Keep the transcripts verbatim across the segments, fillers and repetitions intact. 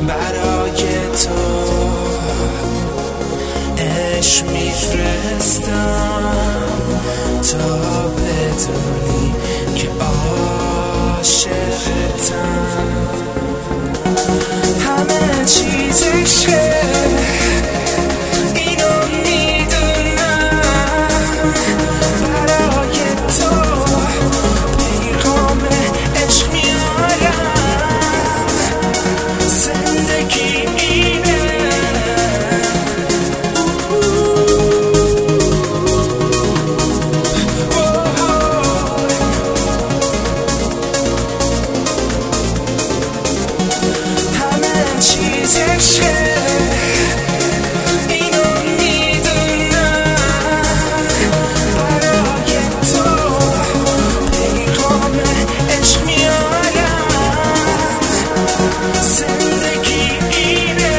برای تو عشق میفرستم تا بدونی که عاشقتم. همه چیز عشقه، اینو میدونم. برای تو پیغام عشق میارم. زندگی اینه، همه چیز عشقه، اینو میدونم. برای تو پیغام عشق میارم. زندگی اینه.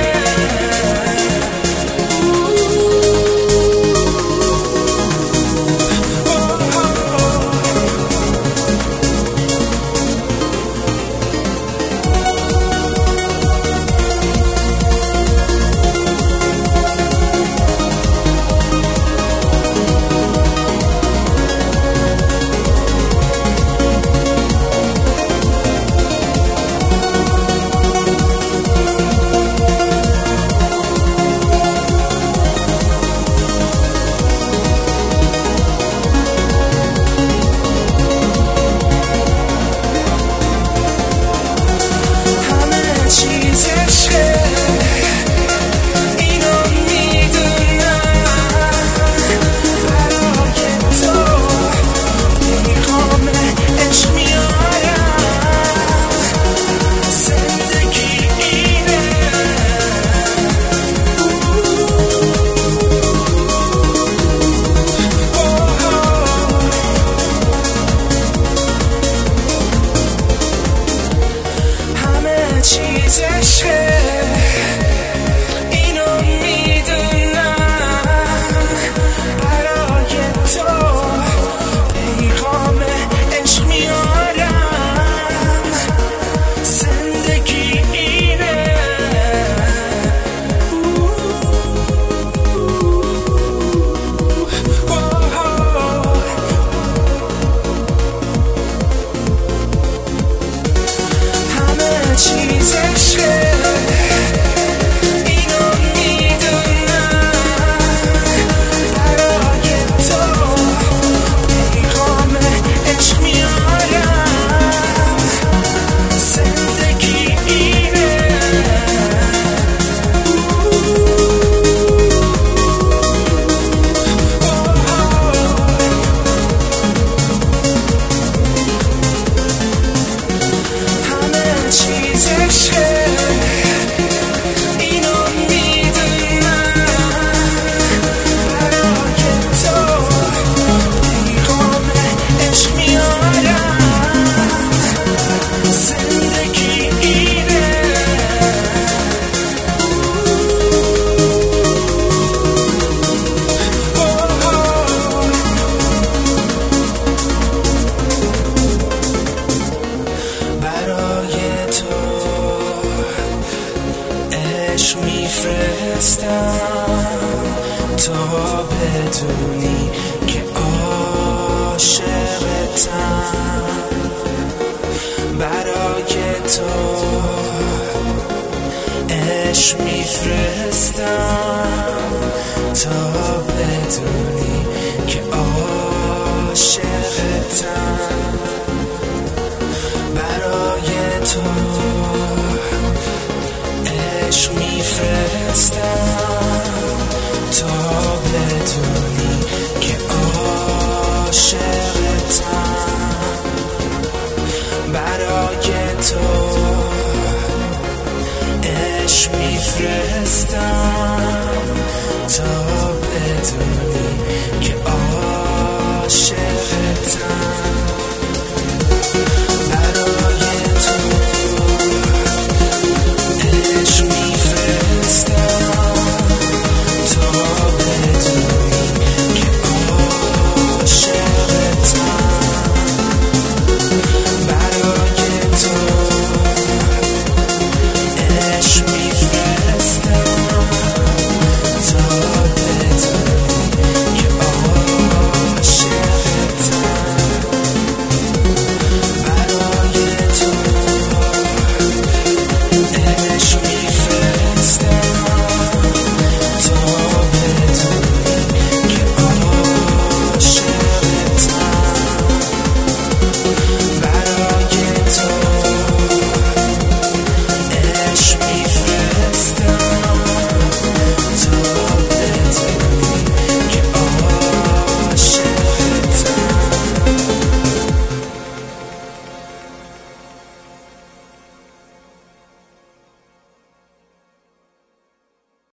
چیز عشقه، اینو میدونم. برای تو پیغام عشق میارم. زندگی اینه. همه چیز عشقه، اینو میدونم. برای تو پیغام عشق میارم. زندگی اینه. همه چیز عشقه، اینو میدونم. برای تو پیغام عشق میارم. زندگی اینه. برای تو عشق میفرستم تا بدونی که عاشقتم. برای تو عشق میفرستم تا بدونی که عاشقتم. برای تو عشق میفرستم تا بدونی که عاشقتم. برای تو عشق میفرستم تا